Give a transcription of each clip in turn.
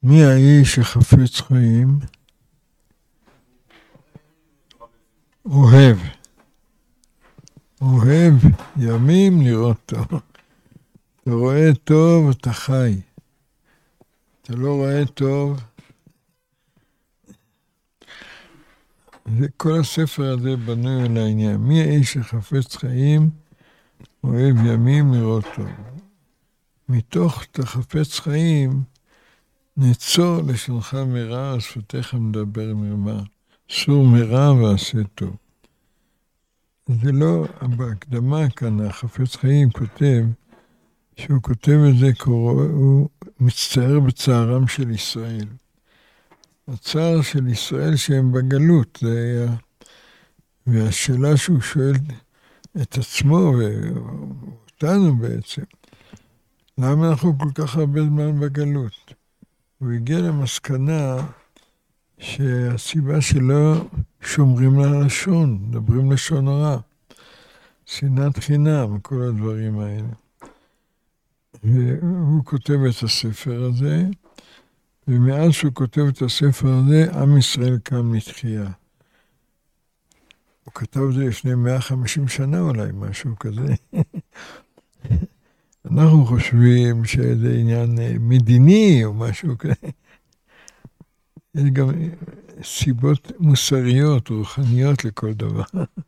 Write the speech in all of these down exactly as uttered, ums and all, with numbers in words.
מי האיש שחפץ חיים? אוהב. אוהב ימים לראות טוב. אתה רואה טוב, אתה חי. אתה לא רואה טוב. כל הספר הזה בנוי על העניין. מי האיש שחפץ חיים? אוהב ימים לראות טוב. מתוך תחפץ חיים, נצור לשונך מרע, ושפתיך מדבר מרמה. סור מרע ועשה טוב. זה לא, בהקדמה כאן, החפץ חיים כותב, שהוא כותב את זה, הוא מצטער בצערם של ישראל. הצער של ישראל שהם בגלות, זה היה, והשאלה שהוא שואל את עצמו ואותנו בעצם, למה אנחנו כל כך הרבה זמן בגלות? הוא הגיע למסקנה שהסיבה שלא שומרים ללשון, מדברים לשון הרע, שנאת חינם, כל הדברים האלה. והוא כותב את הספר הזה, ומאז שהוא כותב את הספר הזה, עם ישראל קם לתחייה. הוא כתב את זה לפני מאה וחמישים שנה אולי, משהו כזה. אנחנו חושבים שזה עניין מדיני או משהו כזה. יש גם סיבות מוסריות, רוחניות לכל דבר.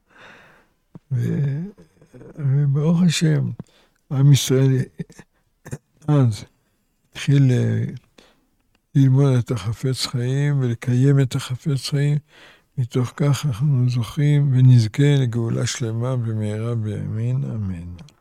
ו... וברוך השם, עם ישראל אז התחיל ללמוד את החפץ חיים ולקיים את החפץ חיים, מתוך כך אנחנו זוכים ונזכה לגאולה שלמה במהרה בימין, אמן.